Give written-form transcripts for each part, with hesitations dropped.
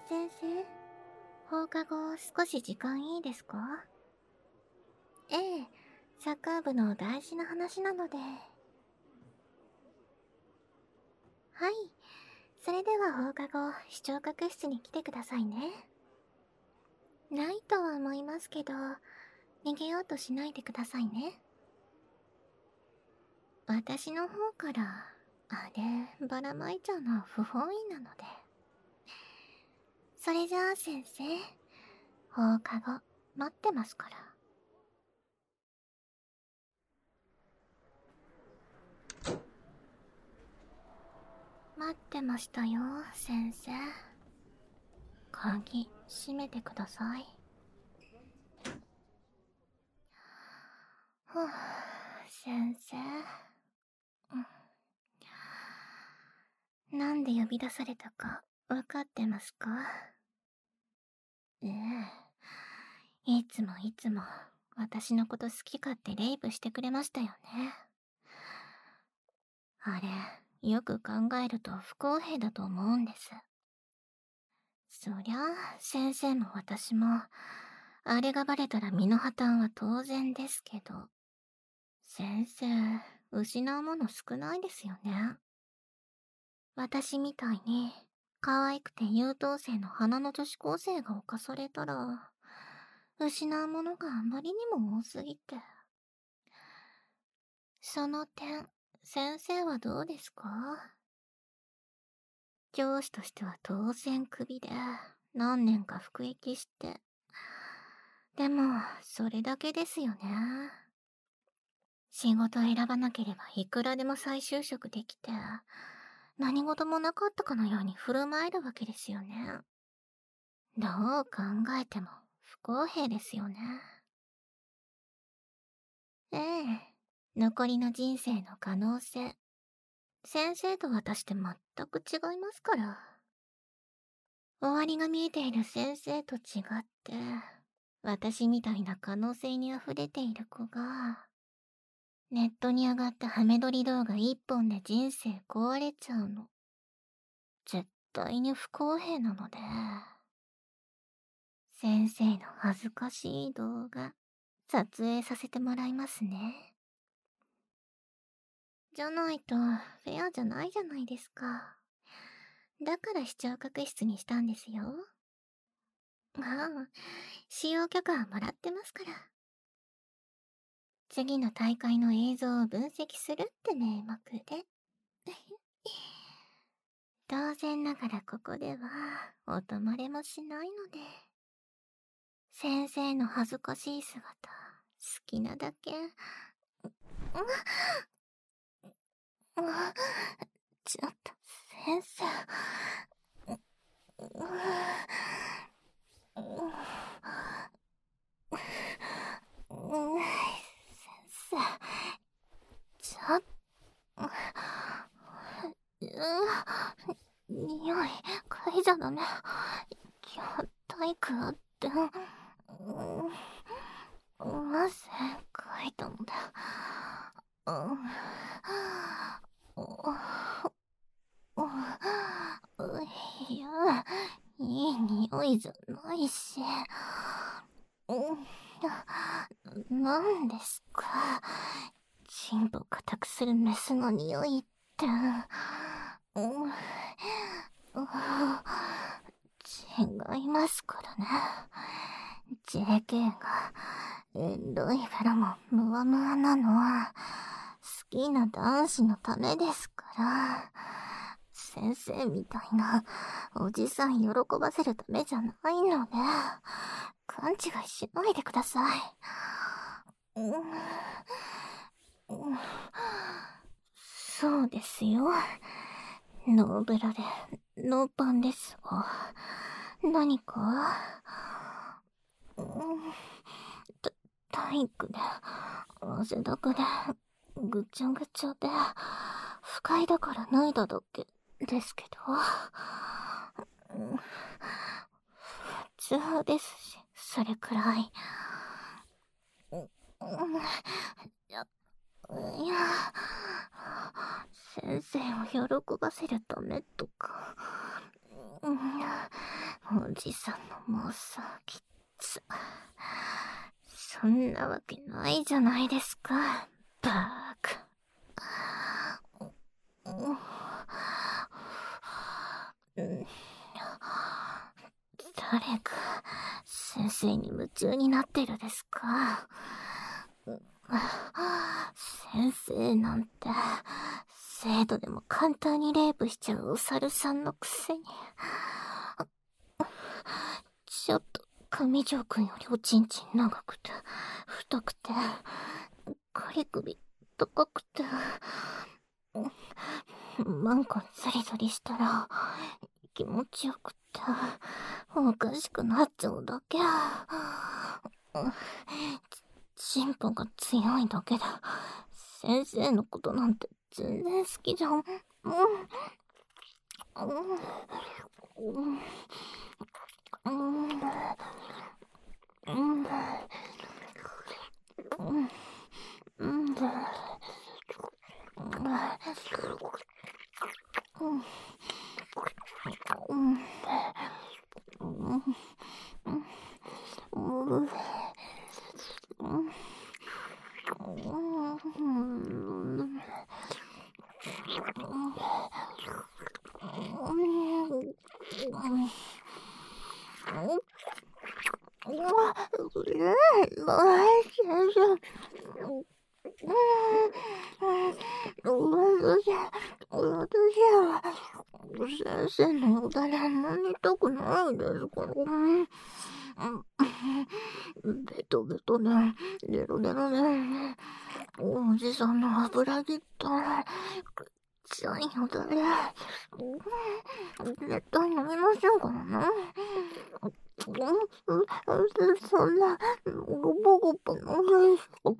先生、放課後少し時間いいですか？ええ、サッカー部の大事な話なので。はい。それでは放課後、視聴覚室に来てくださいね。ないとは思いますけど、逃げようとしないでくださいね。私の方から、あれ、ばらまいちゃうのは不本意なので。それじゃあ先生、放課後、待ってますから。待ってましたよ、先生。鍵、閉めてください。はぁ、先生。なんで呼び出されたか、わかってますか？ええ。いつもいつも、私のこと好き勝手レイプしてくれましたよね。あれ、よく考えると不公平だと思うんです。そりゃあ、先生も私も、あれがバレたら身の破綻は当然ですけど、先生、失うもの少ないですよね。私みたいに、可愛くて優等生の花の女子高生が犯されたら、失うものがあまりにも多すぎて。その点、先生はどうですか？教師としては当然クビで、何年か服役して。でも、それだけですよね。仕事選ばなければいくらでも再就職できて、何事もなかったかのように振る舞えるわけですよね。どう考えても不公平ですよね。ええ、残りの人生の可能性、先生と私って全く違いますから。終わりが見えている先生と違って、私みたいな可能性に溢れている子が、ネットに上がったハメ撮り動画一本で人生壊れちゃうの。絶対に不公平なので、先生の恥ずかしい動画、撮影させてもらいますね。じゃないと、フェアじゃないじゃないですか。だから視聴覚室にしたんですよ。ああ、使用許可はもらってますから。次の大会の映像を分析するって名目で。当然ながらここでは音漏れもしないので、先生の恥ずかしい姿、好きなだけ。ちょっと、先生。先生、ちょっと、匂い、嗅いじゃダメ。今日、体育あって、なぜ嗅いだのだ。いや、いい匂いじゃないし。なんですか。チンポ固くするメスの匂いって。違いますからね。JK がエロいフェロモンムワムワなのは好きな男子のためですから。先生みたいなおじさん喜ばせるためじゃないので、勘違いしないでください。そうですよ。ノーブラで、ノーパンですわ。何か体育で、汗だくで、ぐちゃぐちゃで、不快だから脱いだだけですけど。普通ですし、それくらい。いや、先生を喜ばせるためとか。 おじさんの妄想きっつ。そんなわけないじゃないですか、バーカ。誰か先生に夢中になってるですか？先生なんて生徒でも簡単にレイプしちゃうお猿さんのくせに。ちょっと上条くんよりおちんちん長くて太くて刈り首高くてマンコザリザリしたら気持ちよくておかしくなっちゃうだけ。チンポが強いだけで先生のことなんて全然好きじゃん。先生のよだれあんまり痛くないですから。ベトベトでデロデロでおじさんの油ぎったちゃいよだれ絶対飲みませんからな。そんなゴボゴボのせいしか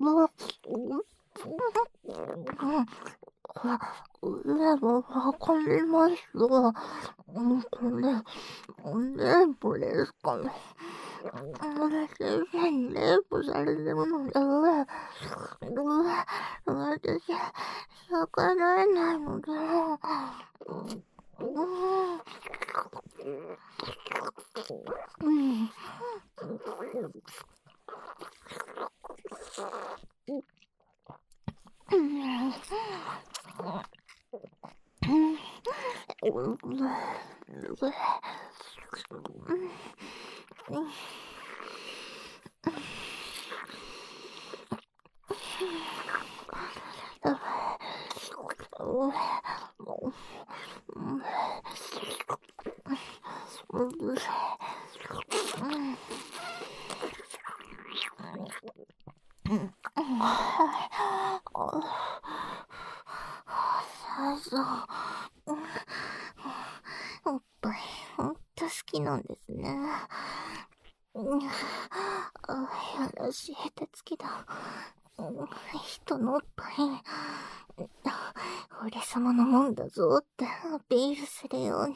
わかりますが、これ、レイプですから。先生にレイプされてるので、私、逆らえないので、おっぱいほんと好きなんですね。やらしい手つきだ。人のおっぱい俺様のもんだぞってアピールするように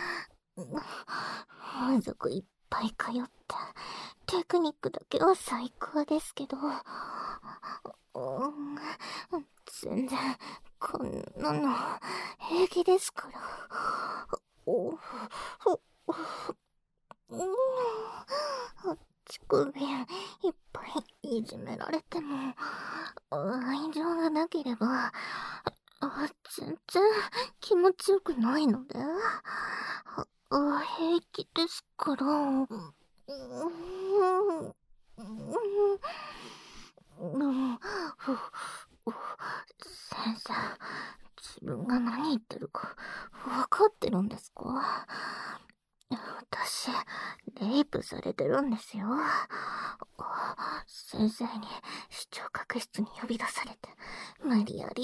満足いっぱい通ってテクニックだけは最高ですけど、全然こんなの平気ですから。乳首いっぱいいじめられても愛情がなければ全然気持ちよくないので平気ですから。先生、自分が何言ってるか分かってるんですか？私、レイプされてるんですよ。先生に視聴覚室に呼び出されて、無理やり。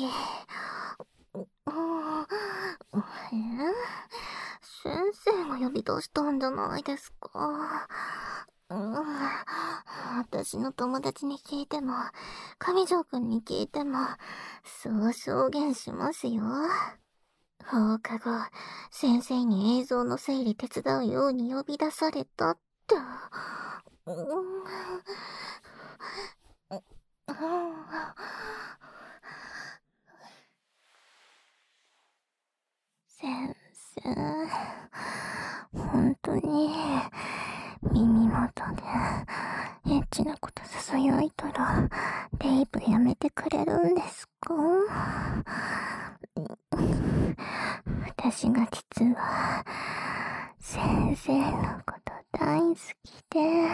先生が呼び出したんじゃないですか。私の友達に聞いても、上条くんに聞いても、そう証言しますよ。放課後、先生に映像の整理手伝うように呼び出されたって。先生、本当に、耳元でエッチなこと囁いたらレイプやめてくれるんですか？私が実は先生のこと大好きで、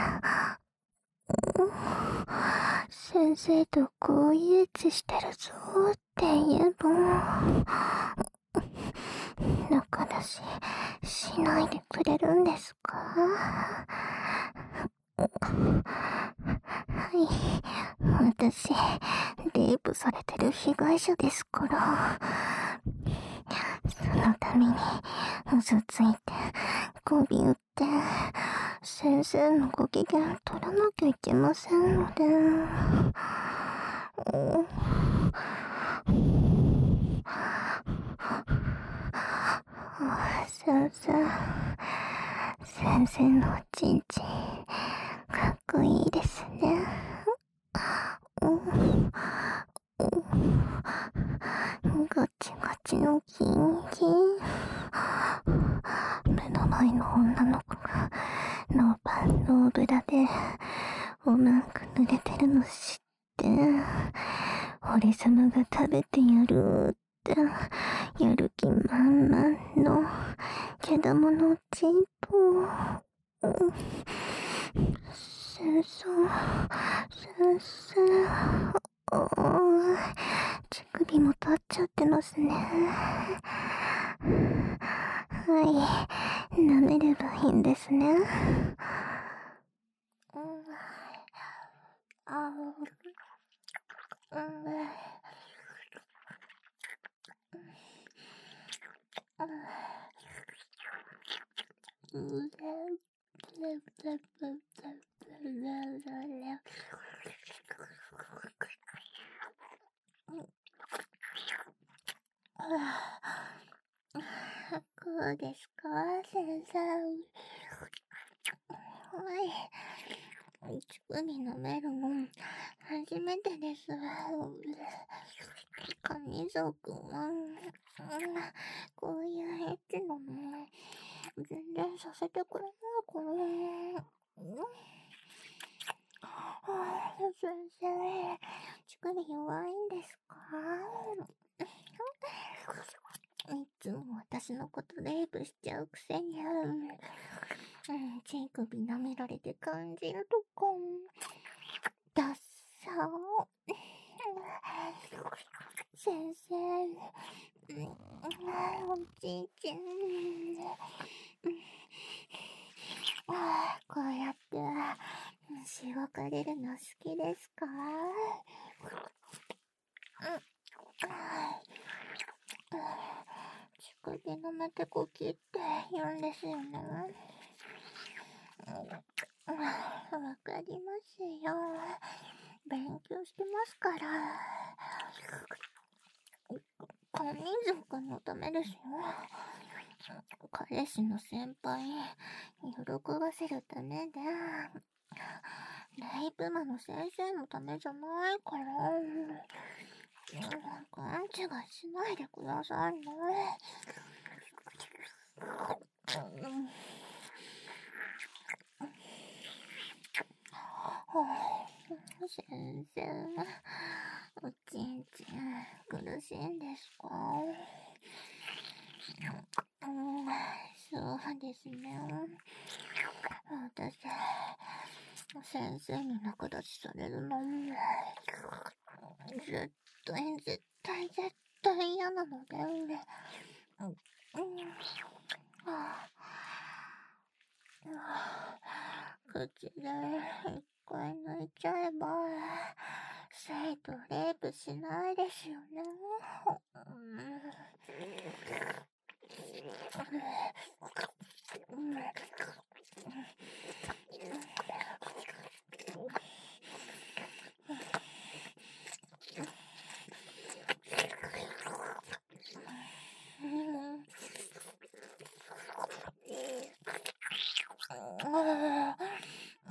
先生とこういうエッチしてるぞって言えば仲出しないでくれるんですか？はい、私レイプされてる被害者ですから。そのために嘘ついて媚び売って先生のご機嫌取らなきゃいけませんので。先生のおちんちんかっこいいですね。ガチガチのキンキン。目の前の女の子がノーパンノーブラでおまんく濡れてるの知って、俺様が食べてやるってやる気満々のけだものちんぽ。先生、乳首も立っちゃってますね。はい、舐めればいいんですね。こうですか、先生。はい。乳首舐めるの初めてです。上蔵くんは、こういうエッチなの全然させてくれないから。先生、乳首弱いんですか？いつも私のことレイプしちゃうくせに、乳首舐められて感じるとか、ダッサー。先生、おじいちゃん。こうやってしごかれるの好きですか？乳首舐めてこきって言うんですよね。わかりますよ。勉強してますから。金属のためですよ。彼氏の先輩喜ばせるためで、レイプ魔の先生のためじゃないから。勘違いしないでくださいね。先生、おちんちん苦しいんですか？そうですね。私、先生に仲立ちされるの絶対嫌なので、口で一回抜いちゃえば生徒レイプしないですよね。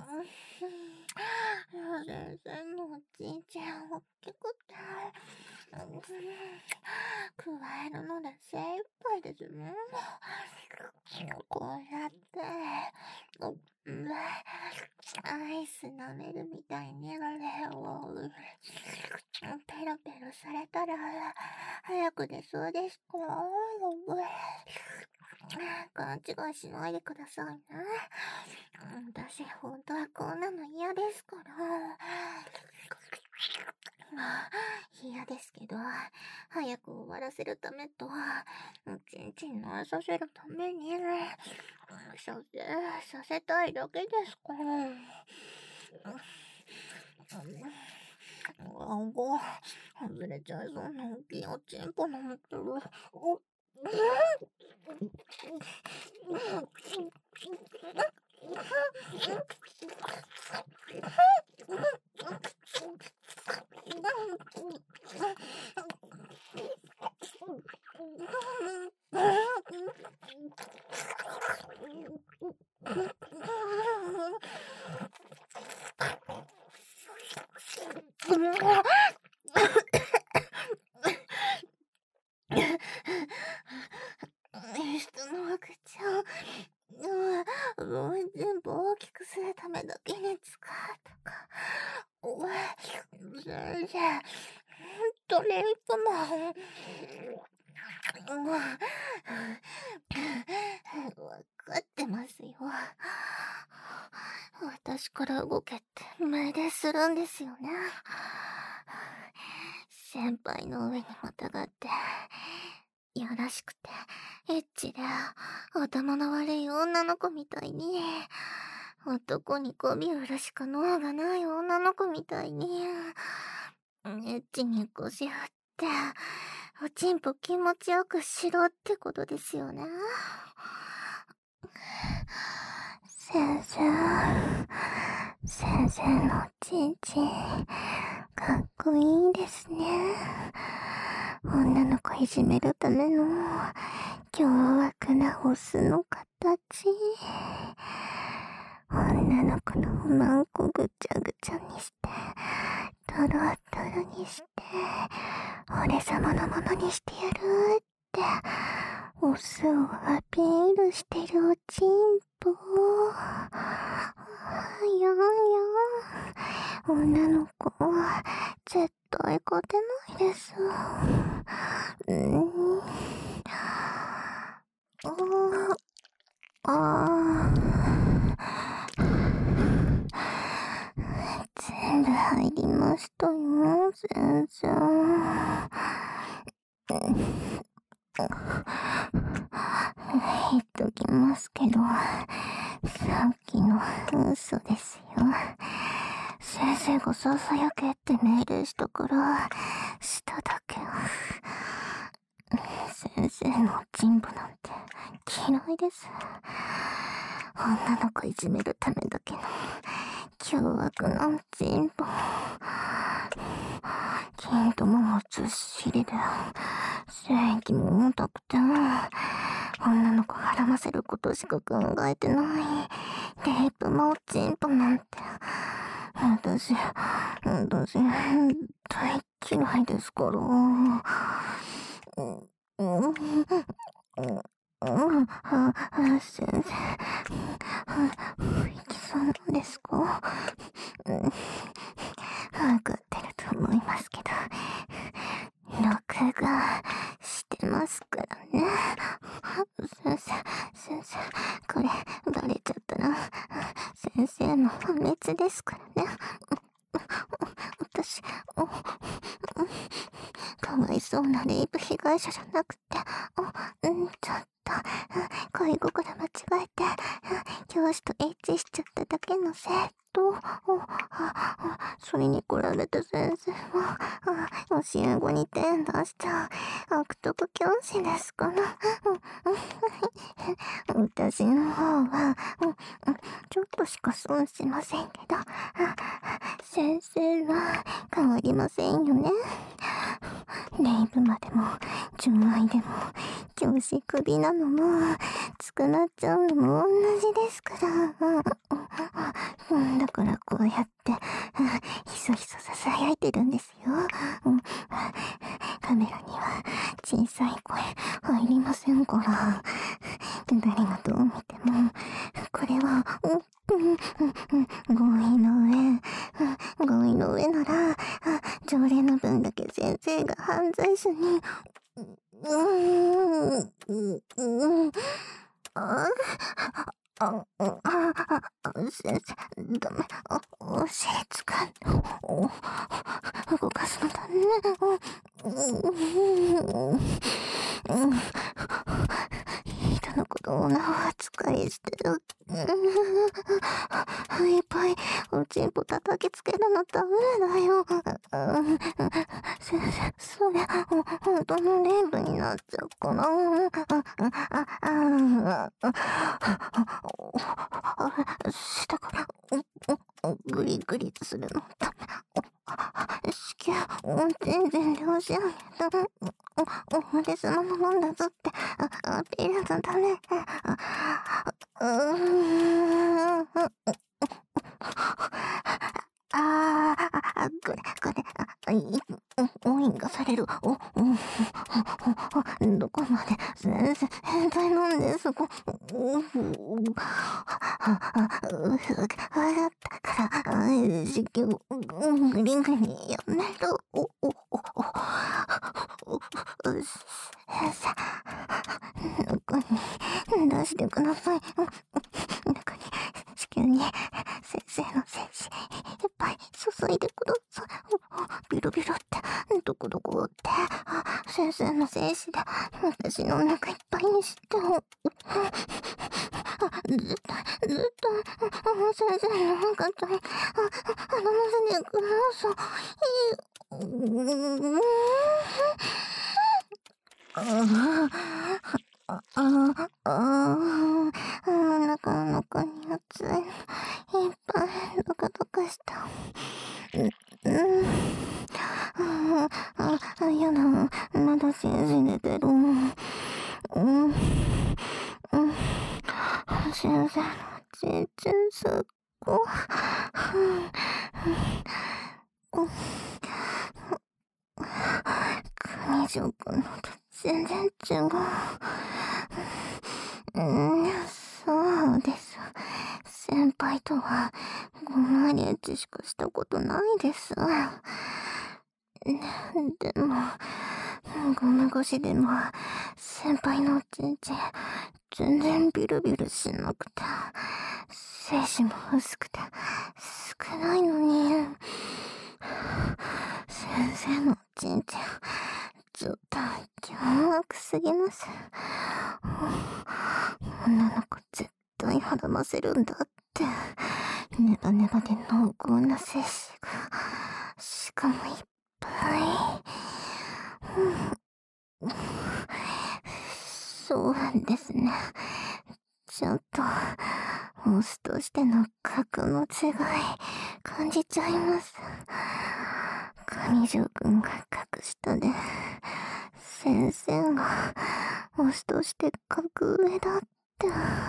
先生のおじいちゃん大きくて加えるので精一杯ですね。こうやって、アイス舐めるみたいにペロペロされたら早く出そうですから、勘違いしないでくださいね。私、本当はこんなの嫌ですから。嫌ですけど、早く終わらせるためと、ちんちん慣れさせるために、させたいだけですから。顎、外れちゃいそうな大きいおちんぽ飲むってる。人の赤ちゃん、全部大きくするためだけに使うとか。先生、ほんとにいつも。わかってますよ。私から動けって命令するんですよね。先輩の上にまたがって、やらしくて、エッチで、頭の悪い女の子みたいに、男に媚び売るしか能がない女の子みたいに、エッチに腰振って、おちんぽ気持ちよくしろってことですよね。先生のちんちん、かっこいいですね。女の子いじめるための凶悪なオスの形。女の子のおまんこぐちゃぐちゃにして、トロトロにして、俺様のものにしてやるって、オスをアピールしてるおちんぽ。いや女の子、絶対勝てないです。全部入りましたよ、先生。言っときますけど、さっきの嘘ですよ。先生がささやけって命令したから、しただけ。先生のチンポなんて嫌いです。女の子いじめるためだけの凶悪なチンポ。金ともずっしりで、精液も重たくて、女の子はらませることしか考えてない。レイプもおちんぽなんて。私、大嫌いですから。先生、いきそうなんですか？わかってると思いますけど、録画してますからね。先生、これバレちゃったら、先生の破滅ですからね。私、かわいそうなレイプ被害者じゃなくて、ちょっと、恋心間違えて、教師とエッチしちゃっただけの生徒。それに比べて先生は、教え子に手出しちゃう悪徳教師ですから。私の方は、ちょっとしか損しませんけど、先生は変わりませんよね。レイプまでも、純愛でも、教師クビなのも、捕まっちゃうのも同じですから。だからこうやって、ひそひそ囁いてるんですよ。 カメラには小さい声入りませんから。誰がどう見ても、これは、合意の上。合意の上なら、条例の分だけ先生が犯罪者に、先生、ダメ。お尻つかん。動かすのだね。人のことをなお扱いしてる。いっぱいおちんぽ叩きつけるのダメだよ。先生、そりゃ本当のレイプになっちゃうかな。下からグリグリするのダメ。子宮全然量子上げた。俺そのもんだぞってアピールのため。これ、応援がされる。どこまで、先生、変態なんです。わかったから、子宮、グリグリやめろ。先生、中に出してください。中に、子宮に先生の精子いっぱい注いでください。ビロビロって、どこどこって、先生の精子で私のお腹いっぱいにして、絶対、先生のお腹と飲ませてください。お腹の中に熱いのいっぱいドカドカした。やだ、まだ精子出てる。先生のちんちんすっごい。上条くんのと全然違う。そうです。先輩とはごまりエッチしかしたことないです。でも、ごま越しでも先輩のおちんちん全然ビルビルしなくて、精子も薄くて少ないのに、先生のおちんちんちょっと凶悪すぎます。女の子絶対はらませるんだって。ネバネバで濃厚な精子が、しかもいっぱい。そうですね。ちょっと、オスとしての格の違い、感じちゃいます。上条くんが格下で、先生が、オスとして格上だって。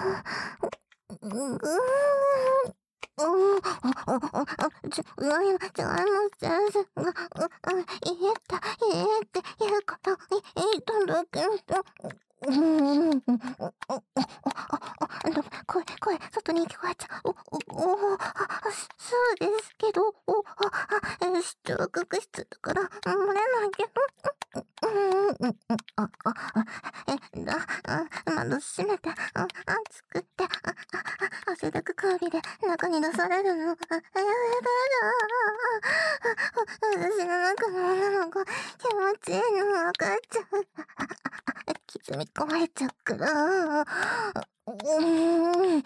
違います、先生が、言うから言いただけど。声、外に聞こえちゃう。そうですけど、出力室だから、漏れないけど。窓閉めて、暑くて、汗だく香りで中に出されるの。やだ。私の中の女の子、気持ちいいの分かっちゃう。包み込まれちゃうから。